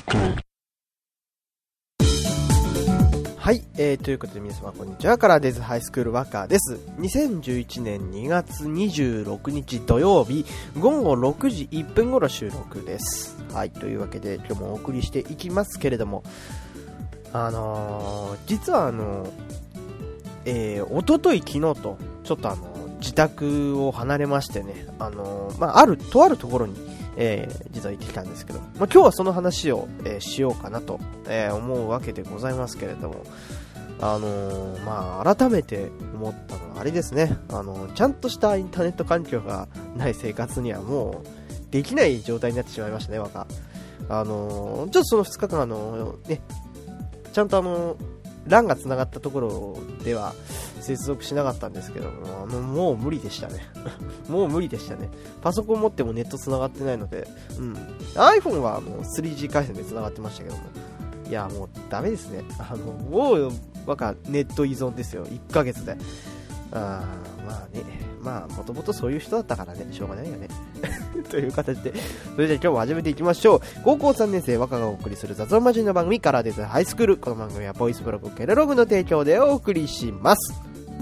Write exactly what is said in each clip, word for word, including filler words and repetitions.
はい、えー、ということで皆様こんにちは。カラーデイズハイスクールワカーです。にせんじゅういちねんにがつにじゅうろくにち土曜日午後ろくじいっぷん頃収録です。はい、というわけで今日もお送りしていきますけれども、あのー、実はあのー、えー、おととい昨日とちょっとあのー、自宅を離れましてね、あのー、まあ、あるとあるところにえー、実は行ってきたんですけど、まあ、今日はその話を、えー、しようかなと、えー、思うわけでございますけれども、あのー、まあ、改めて思ったのはあれですね、あのー、ちゃんとしたインターネット環境がない生活にはもうできない状態になってしまいましたね、わか。あのー、ちょっとそのふつかかん、あのー、ね、ちゃんとあのー、ランが繋がったところでは接続しなかったんですけども、あのもう無理でしたねもう無理でしたね。パソコン持ってもネット繋がってないので、うん、iPhone はもう スリージー 回線で繋がってましたけども、いやもうダメですね。あのもうなんかネット依存ですよ、いっかげつで。あまあね、まあもともとそういう人だったからね、しょうがないよねという形で、それじゃあ今日も始めていきましょう。高校さんねん生若がお送りする雑音マジンの番組カラーデザインハイスクール。この番組はボイスブログケレログの提供でお送りします。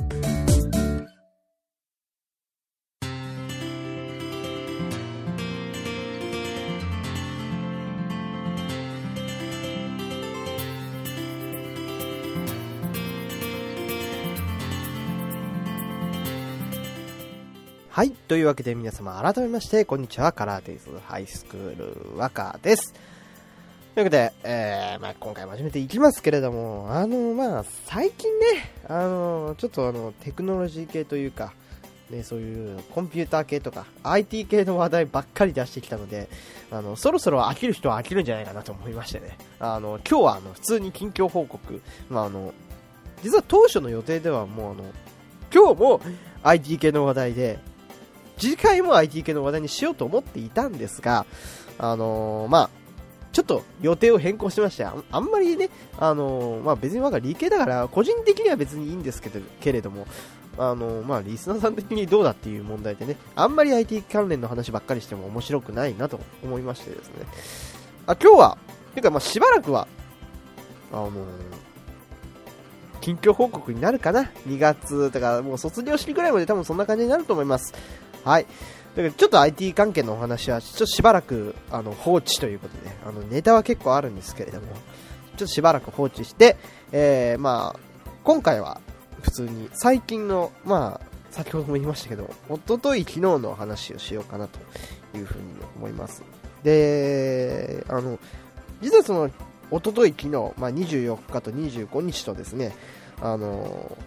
はい。というわけで皆様改めましてこんにちは。カラーデイズハイスクールワカです。というわけで、えー、まあ今回も始めていきますけれども、あのまあ最近ね、あのちょっとあのテクノロジー系というか、ね、そういうコンピューター系とか アイティー 系の話題ばっかり出してきたので、あのそろそろ飽きる人は飽きるんじゃないかなと思いましてね。あの今日はあの普通に近況報告、まああの実は当初の予定ではもうあの今日も アイティー 系の話題で。次回も アイティー 系の話題にしようと思っていたんですが、あのー、まあ、ちょっと予定を変更しました。あんまりね、あのー、まあ別に我が理系だから、個人的には別にいいんですけど、けれども、あのー、まあリスナーさん的にどうだっていう問題でね、あんまり アイティー 関連の話ばっかりしても面白くないなと思いましてですね。あ、今日は、てかまあしばらくは、あのー、近況報告になるかな。にがつとか、もう卒業式ぐらいまで多分そんな感じになると思います。はい。だからちょっと アイティー 関係のお話はちょっとしばらくあの放置ということで、あのネタは結構あるんですけれども、ちょっとしばらく放置して、えー、まあ今回は普通に最近の、まあ先ほども言いましたけど、一昨日昨日の話をしようかなというふうに思います。で、あの実はその一昨日昨日、まあ、にじゅうよっかとにじゅうごにちとですね、あの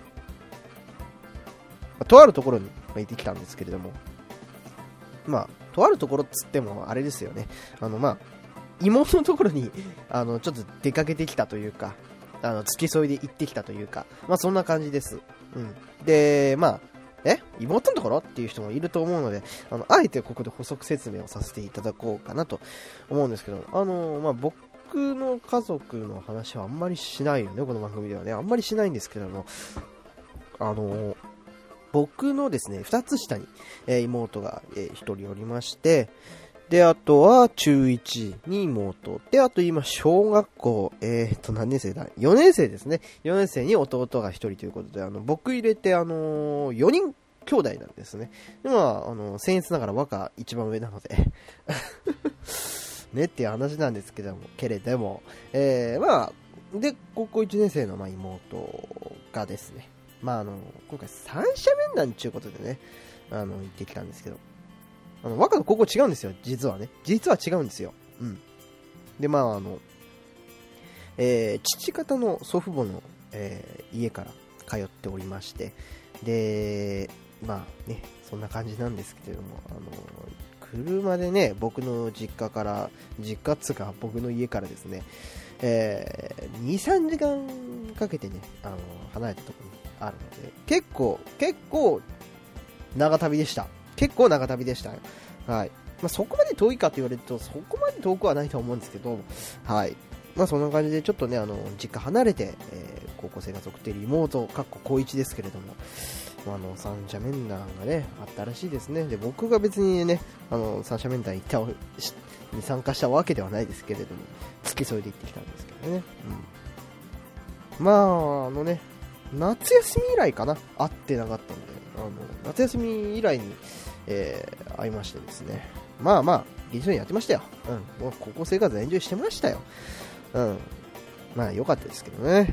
とあるところに行ってきたんですけれども、まあ、とあるところっつってもあれですよね、あのまあ妹のところにあのちょっと出かけてきたというか、あの付き添いで行ってきたというか、まあそんな感じです。うん。で、まあえ妹のところっていう人もいると思うので、あのあえてここで補足説明をさせていただこうかなと思うんですけど、あのまあ僕の家族の話はあんまりしないよね、この番組ではね、あんまりしないんですけども、あの僕のですね、二つ下に、えー、妹が、えー、一人おりまして、で、あとは中いちに妹。で、あと今、小学校、えーと、何年生だ ?よ 年生ですね。よねん生に弟が一人ということで、あの、僕入れて、あのー、よにん兄弟なんですね。で、まあ、あの、僭越ながら若一番上なので、ねっていう話なんですけども、けれども、えー、まあ、で、高校いちねん生の、まあ、妹がですね、まああの、今回三者面談ということでね、あの、行ってきたんですけど、あの、若の高校違うんですよ、実はね。実は違うんですよ。うん。で、まああの、えー、父方の祖父母の、えー、家から通っておりまして、で、まあね、そんな感じなんですけれども、あの、車でね、僕の実家から、実家っつうか僕の家からですね、えー、に、さんじかんかけてね、あの、離れたところにあるので、結構、結構、長旅でした。結構長旅でした。はい。まあ、そこまで遠いかと言われると、そこまで遠くはないと思うんですけど、はい。まあ、そんな感じで、ちょっとね、あの、実家離れて、えー、高校生活を送っている妹、かっこ高いちですけれども、 あの三者面談がねあったらしいですね。で僕が別にねあの三者面談行ったに参加したわけではないですけれども、付き添いで行ってきたんですけどね、うん、まああのね夏休み以来かな会ってなかったんで、あの夏休み以来に、えー、会いましてですね、まあまあ一緒にやってましたよ、うん、もう高校生活エンジョイしてましたよ、うん、まあ良かったですけどね、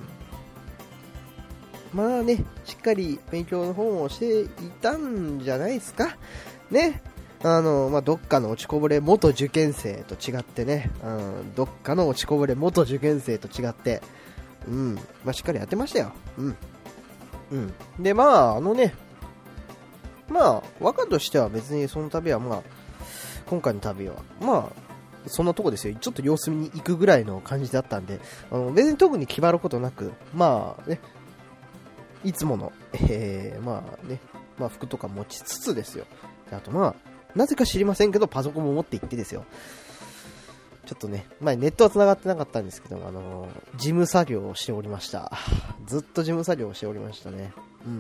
うん、まあねしっかり勉強の方もしていたんじゃないですかね。あのまあ、どっかの落ちこぼれ元受験生と違ってね、うん、どっかの落ちこぼれ元受験生と違って、うんまあ、しっかりやってましたよ、うんうん、でまああのねまあ和歌としては別にその旅はまあ今回の旅はまあそんなとこですよ。ちょっと様子見に行くぐらいの感じだったんで、あの別に特に決まることなく、まあねいつもの、えー、まあねまあ服とか持ちつつですよ。であとまあなぜか知りませんけどパソコンも持って行ってですよ。ちょっとね、まあ、ネットは繋がってなかったんですけど、あのー、事務作業をしておりました。ずっと事務作業をしておりましたね。うん。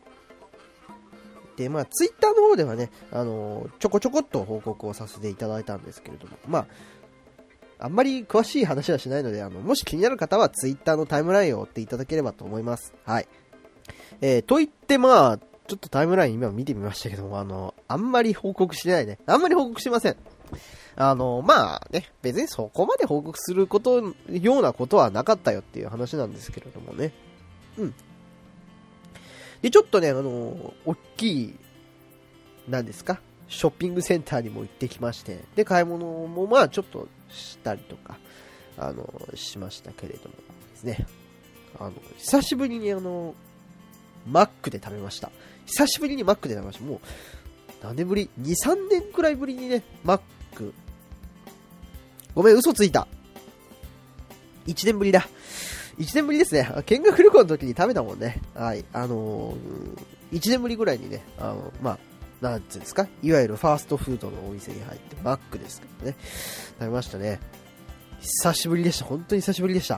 で、まあ、ツイッターの方ではね、あのー、ちょこちょこっと報告をさせていただいたんですけれども、まあ、あんまり詳しい話はしないので、あの、もし気になる方はツイッターのタイムラインを追っていただければと思います。はい。えー、と言ってまあ、ちょっとタイムライン今見てみましたけども、あの、あんまり報告してないね。あんまり報告してません。あの、まあね、別にそこまで報告すること、ようなことはなかったよっていう話なんですけれどもね。うん。で、ちょっとね、あの、大きい、なんですか、ショッピングセンターにも行ってきまして、で、買い物もまあちょっとしたりとか、あの、しましたけれどもですね。あの、久しぶりにあの、マックで食べました。久しぶりにマックで食べました。もう、何年ぶり ?に、さんねんくらいぶりにね、マック。ごめん、嘘ついた。いちねんぶりだ。いちねんぶりですね。見学旅行の時に食べたもんね。はい。あのー、いちねんぶりぐらいにね、あの、まあ、なんていうんですか、いわゆるファーストフードのお店に入って、マックですけどね。食べましたね。久しぶりでした。本当に久しぶりでした。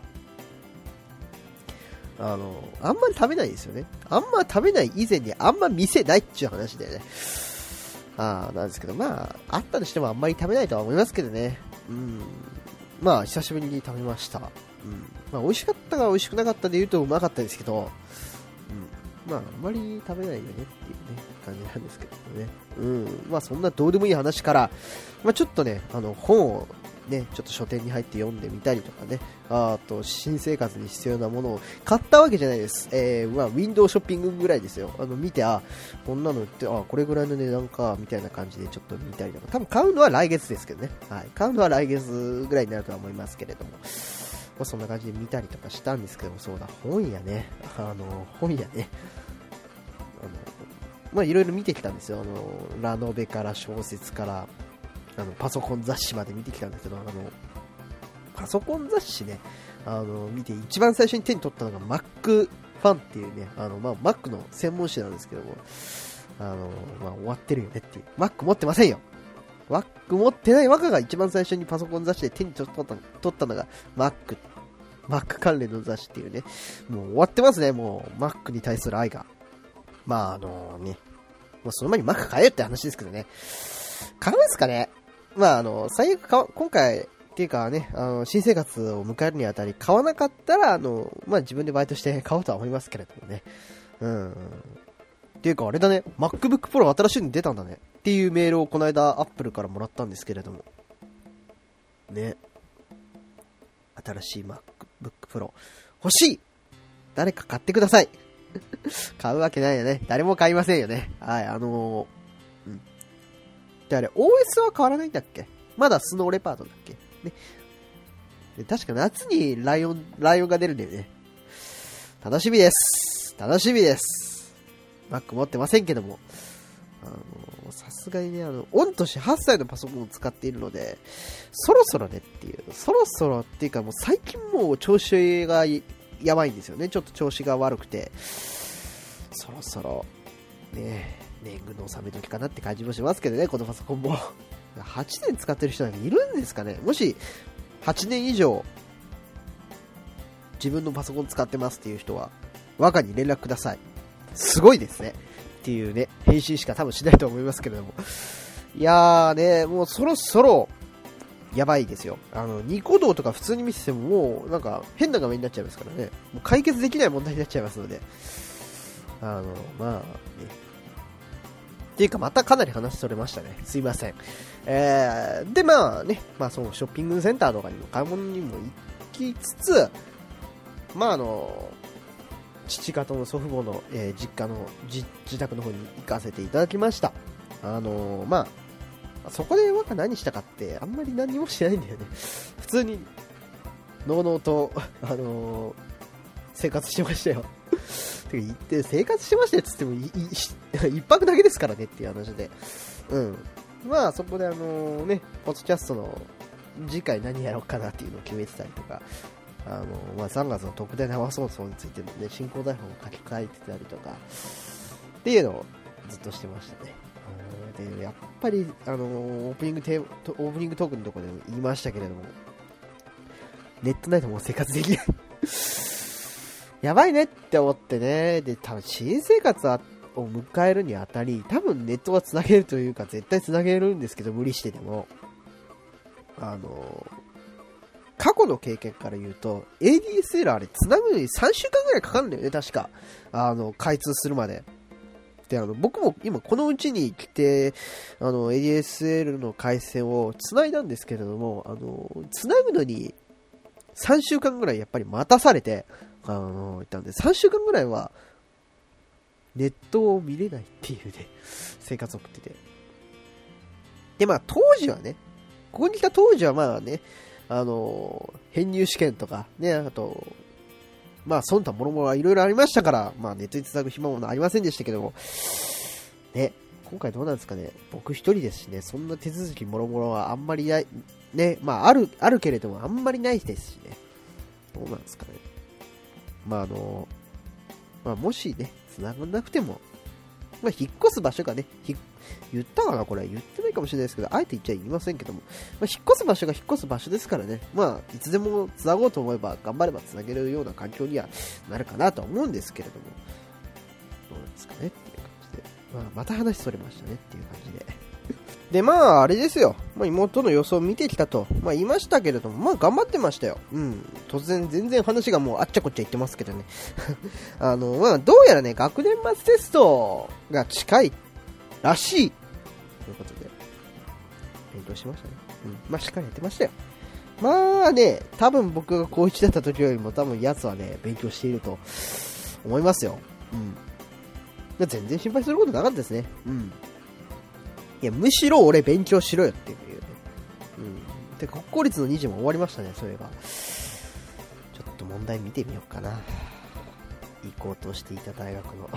あの、あんまり食べないですよね。あんま食べない以前にあんま店ないっていう話でね。ああ、なんですけど、まあ、あったとしてもあんまり食べないとは思いますけどね。うん。まあ、久しぶりに食べました。うん。まあ、美味しかったか美味しくなかったで言うとうまかったですけど、うん。まあ、あんまり食べないよねっていうね、感じなんですけどね。うん。まあ、そんなどうでもいい話から、まあ、ちょっとね、あの、本を、ね、ちょっと書店に入って読んでみたりとかね、あと新生活に必要なものを買ったわけじゃないです。えー、まあウィンドウショッピングぐらいですよ。あの見て、あ、こんなの売って、あ、これぐらいの値段かみたいな感じでちょっと見たりとか、多分買うのは来月ですけどね。はい、買うのは来月ぐらいになるとは思いますけれども、まあ、そんな感じで見たりとかしたんですけども、そうだ、本屋ね、あの本屋ね、あのまあいろいろ見てきたんですよ。あのラノベから小説からあのパソコン雑誌まで見てきたんですけど、あのパソコン雑誌ね、あの見て一番最初に手に取ったのが Mac ファンっていうね、あのまあ Mac の専門誌なんですけども、あのまあ終わってるよねっていう。Mac 持ってませんよ。Mac 持ってない若が一番最初にパソコン雑誌で手に取った取ったのが Mac Mac 関連の雑誌っていうね、もう終わってますね。もう Mac に対する愛が、まああのね、もうその前に Mac 買えよって話ですけどね。買うんですかね。まああの最悪か今回っていうかね、あの新生活を迎えるにあたり買わなかったらあのまあ自分でバイトして買おうとは思いますけれどもね。うん。っていうかあれだね、MacBook Pro 新しいの出たんだねっていうメールをこの間 Apple からもらったんですけれどもね。新しい MacBook Pro 欲しい。誰か買ってください。買うわけないよね。誰も買いませんよね。はい、あのー、うん。であれ オーエス は変わらないんだっけ？まだスノーレパードだっけね。で確か夏にライオン、ライオンが出るんだよね。楽しみです。楽しみです。Mac 持ってませんけども。あの、さすがにね、あの、御年はっさいのパソコンを使っているので、そろそろねっていう、そろそろっていうかもう最近もう調子がやばいんですよね。ちょっと調子が悪くて、そろそろ、ね、年貢の納め時かなって感じもしますけどね、このパソコンも。はちねん使ってる人なんかいるんですかね。もしはちねん以上自分のパソコン使ってますっていう人は我がに連絡ください。 すごいですね。っていうね、返信しか多分しないと思いますけれども。いやーね、もうそろそろ、やばいですよ。あの、ニコ動とか普通に見ててももう、なんか変な画面になっちゃいますからね。もう解決できない問題になっちゃいますので。あの、まあ、ね。っていうか、またかなり話それましたね。すいません。えー、で、まあね、まあそのショッピングセンターとかにも買い物にも行きつつ、まああの、父方の祖父母の、えー、実家の自宅の方に行かせていただきました。あのー、まあ、そこで若何したかってあんまり何もしてないんだよね。普通に、のうのうと、あのー、生活してましたよ。てか言って生活してましたよっつってもいい一泊だけですからねっていう話で。うん。まあそこであのー、ね、ポッドキャストの次回何やろうかなっていうのを決めてたりとか、あの、まあ、さんがつの特大生放送についてもね、進行台本を書き換えてたりとか、っていうのをずっとしてましたね。で、やっぱり、あの、オープニングテーオープニングトークのところでも言いましたけれども、ネットないともう生活できない。やばいねって思ってね、で、多分新生活を迎えるにあたり、多分ネットは繋げるというか、絶対繋げるんですけど、無理してでも、あの、過去の経験から言うと エーディーエスエル あれ繋ぐのにさんしゅうかんぐらいかかるんだよね、確か。あの開通するまでで、あの僕も今このうちに来てあの エーディーエスエル の回線を繋いだんですけれども、あの繋ぐのにさんしゅうかんぐらいやっぱり待たされて、あの言ったんでさんしゅうかんぐらいはネットを見れないっていうね生活を送ってて、でまあ当時はね、ここに来た当時はまあね、あの、編入試験とか、ね、あと、まあ、そん他もろもろはいろいろありましたから、まあ、ネットにつなぐ暇もありませんでしたけども、ね、今回どうなんですかね、僕一人ですしね、そんな手続きもろもろはあんまりない、ね、まあ、ある、あるけれども、あんまりないですしね、どうなんですかね。まあ、あの、まあ、もしね、つながんなくても、まあ、引っ越す場所がね、言ったかなこれ言ってないかもしれないですけど、あえて言っちゃいませんけども、まあ、引っ越す場所が引っ越す場所ですからね、まあ、いつでも繋ごうと思えば、頑張れば繋げるような環境にはなるかなとは思うんですけれども、どうなんですかねっていう感じで、まあ、また話それましたねっていう感じで。で、まあ、あれですよ、まあ、妹の様子を見てきたと、まあ、言いましたけれども、まあ、頑張ってましたよ。うん。突然、全然話がもうあっちゃこっちゃ言ってますけどね。あの、まあ、どうやらね、学年末テストが近いらしいということで、勉強しましたね。うん。まあ、しっかりやってましたよ。まあね、多分僕が高いちだった時よりも多分奴はね、勉強していると思いますよ。うん。全然心配することなかったですね。うん。いや、むしろ俺勉強しろよっていうね。うん。で、国公立のに次も終わりましたね、そういえば。ちょっと問題見てみようかな。行こうとしていた大学の。ね。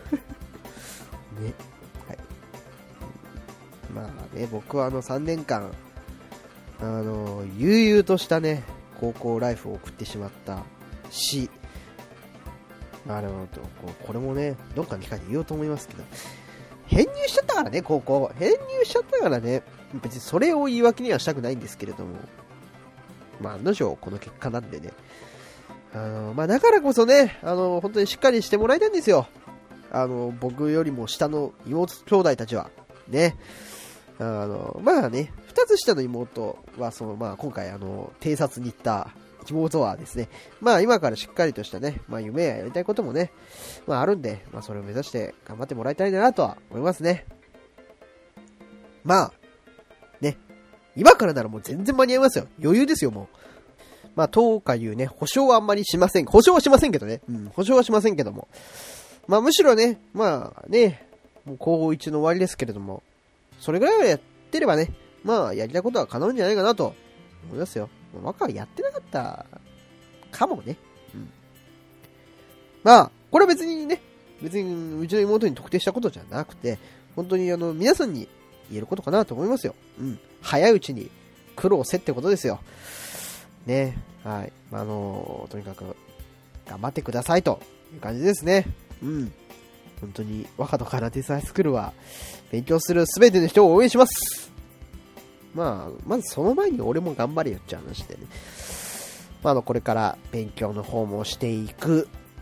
はい。まあね、僕はあのさんねんかん、あの、悠々としたね、高校ライフを送ってしまったし、あの、これもね、どっかの機会で言おうと思いますけど、編入しちゃったからね、高校。編入しちゃったからね、別にそれを言い訳にはしたくないんですけれども、まあ、案の定この結果なんでね。あの、まあ、だからこそね、あの、本当にしっかりしてもらいたいんですよ。あの、僕よりも下の妹兄弟たちは。ね。あの、まあね、二つ下の妹は、その、まあ、今回、あの、偵察に行った妹はですね、まあ、今からしっかりとしたね、まあ、夢ややりたいこともね、まあ、あるんで、まあ、それを目指して頑張ってもらいたいなとは思いますね。まあ、ね、今からならもう全然間に合いますよ。余裕ですよ、もう。まあ、とかいうね、保証はあんまりしません。保証はしませんけどね。うん、保証はしませんけども。まあ、むしろね、まあね、もう高いちの終わりですけれども、それぐらいはやってればね、まあ、やりたいことは叶うんじゃないかなと思いますよ。若はやってなかったかもね。うん。まあ、これは別にね、別にうちの妹に特定したことじゃなくて、本当にあの、皆さんに言えることかなと思いますよ。うん。早いうちに苦労せってことですよ。ね。はい。あのー、とにかく、頑張ってくださいという感じですね。うん。本当に、若と空手サイスクールは、勉強するすべての人を応援します。まあ、まずその前に俺も頑張れよって話でね。まあ、あの、これから勉強の方もしていく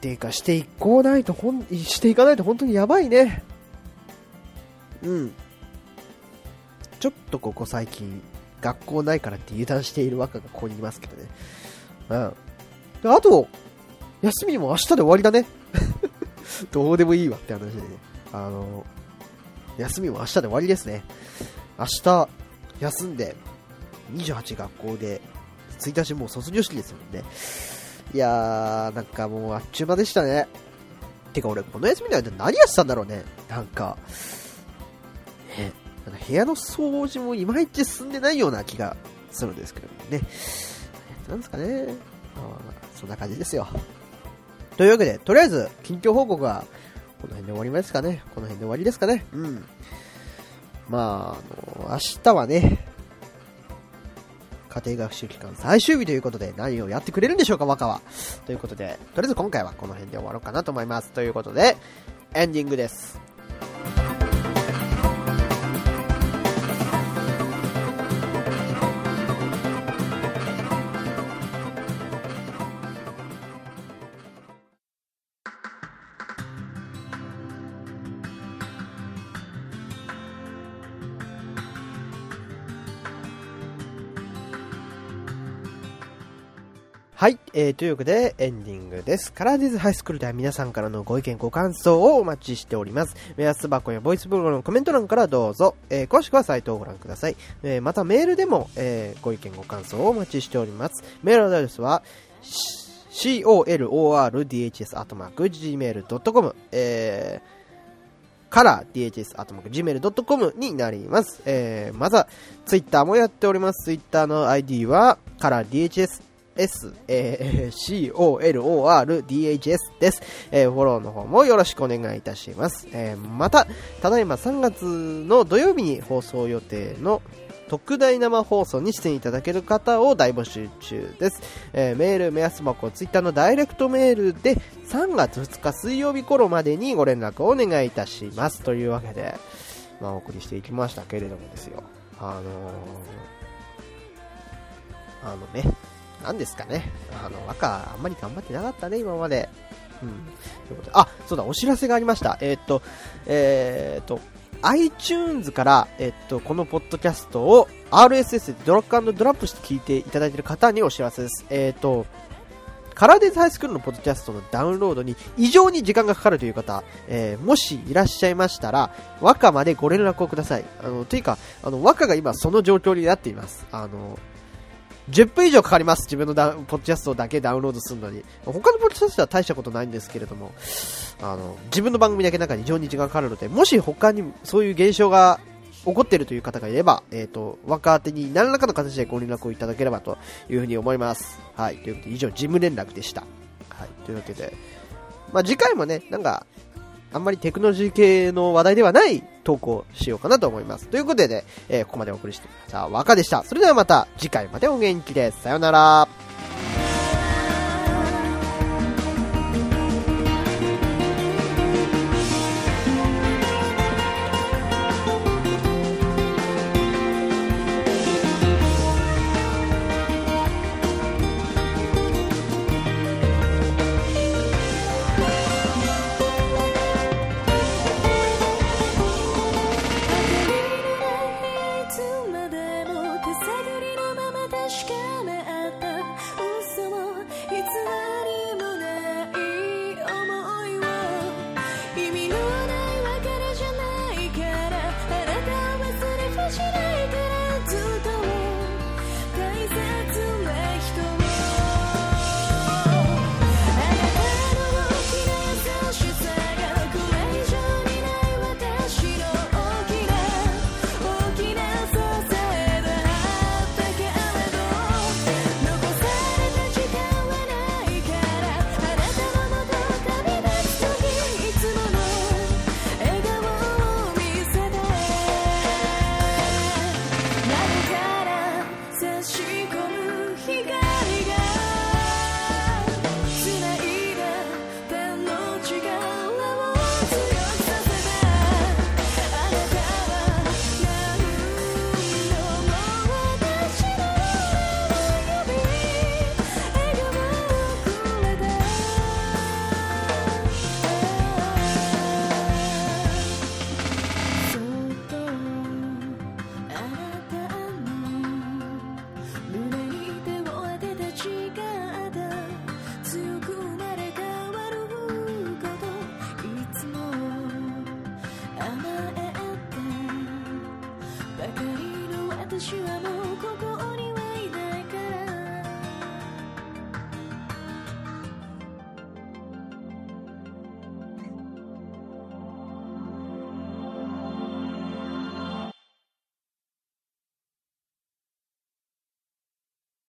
定化していこうないとほん、していかないと本当にやばいね。うん。ちょっとここ最近、学校ないからって油断している若がここにいますけどね。うん。で、あと、休みも明日で終わりだね。どうでもいいわって話でね。あの、休みも明日で終わりですね。明日、休んで、にじゅうはち学校で、ついたちもう卒業式ですもんね。いやー、なんかもうあっちゅう間でしたね。てか俺、この休みの間何やってたんだろうね。なんか、ね、なんか部屋の掃除もいまいち進んでないような気がするんですけどね。なんですかね。まあ、そんな感じですよ。というわけで、とりあえず、近況報告は、この辺で終わりますかね。この辺で終わりですかね。うん。まあ、あの、明日はね、家庭学習期間最終日ということで、何をやってくれるんでしょうか、若は。ということで、とりあえず今回はこの辺で終わろうかなと思います。ということで、エンディングです。はい、えー、というわけでエンディングです。カラーディーズハイスクールでは皆さんからのご意見ご感想をお待ちしております。目安箱やボイスブログのコメント欄からどうぞ、えー、詳しくはサイトをご覧ください。えー、またメールでも、えー、ご意見ご感想をお待ちしております。メールアドレスは コローディーエイチエス アットマーク ジーメール ドットコム えーカラー ディーエイチエス アットマーク ジーメール ドットコム になります。えー、またツイッターもやっております。ツイッターの アイディー はカラー ディーエイチエスS、えー、シーオーエルオーアールディーエイチエス です、えー。フォローの方もよろしくお願いいたします。えー、また、ただいまさんがつの土曜日に放送予定の特大生放送に出演いただける方を大募集中です。えー、メール、目安箱、ツイッターのダイレクトメールでさんがつふつか水曜日頃までにご連絡をお願いいたします。というわけで、まあ、お送りしていきましたけれどもですよ。あのー、あのね、なんですかね。あの、若、あんまり頑張ってなかったね、今まで。うん。ということで、あ、そうだ、お知らせがありました。えー、っと、えー、っと、iTunes から、えー、っと、このポッドキャストを アールエスエス でドラッグ&ドラップして聞いていただいている方にお知らせです。えー、っと、カラーデイズハイスクールのポッドキャストのダウンロードに異常に時間がかかるという方、えー、もしいらっしゃいましたら、若までご連絡をください。あの、というか、あの、若が今その状況になっています。あの、じゅっぷん以上かかります。自分のダウンポッドキャストだけダウンロードするのに。他のポッドキャストは大したことないんですけれども、あの、自分の番組だけなんか非常に時間かかるので、もし他にそういう現象が起こっているという方がいれば、えっと、若手に何らかの形でご連絡をいただければというふうに思います。はい。ということで、以上、事務連絡でした。はい。というわけで、まあ、次回もね、なんか、あんまりテクノロジー系の話題ではない投稿しようかなと思います。ということで、ね、えー、ここまでお送りしてきました。若でした。それではまた次回までお元気です。さよなら。